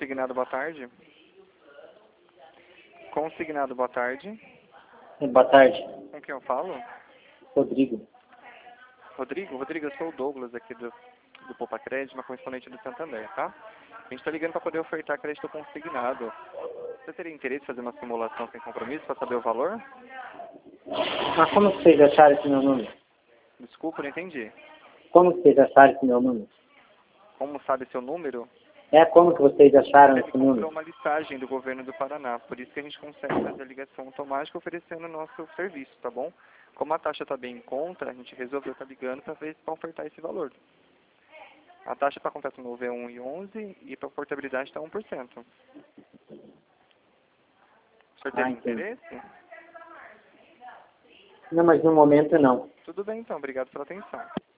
Consignado, boa tarde. Consignado, boa tarde. Boa tarde. Com quem eu falo? Rodrigo. Rodrigo, eu sou o Douglas aqui do Poupa Crédito, uma correspondente do Santander, tá? A gente está ligando para poder ofertar crédito consignado. Você teria interesse em fazer uma simulação sem compromisso para saber o valor? Mas como que vocês acharam esse meu número? Desculpa, não entendi. Como que vocês acharam esse meu número? Como sabe seu número? Como que vocês acharam Ele esse comprou número? uma listagem do governo do Paraná, por isso que a gente consegue fazer a ligação automática oferecendo o nosso serviço, tá bom? Como a taxa está bem em conta, a gente resolveu estar ligando para ofertar esse valor. A taxa para contrato novo é 1,11 e para portabilidade está 1%. O senhor teria Entendi. interesse? Não, mas no momento não. Tudo bem então, obrigado pela atenção.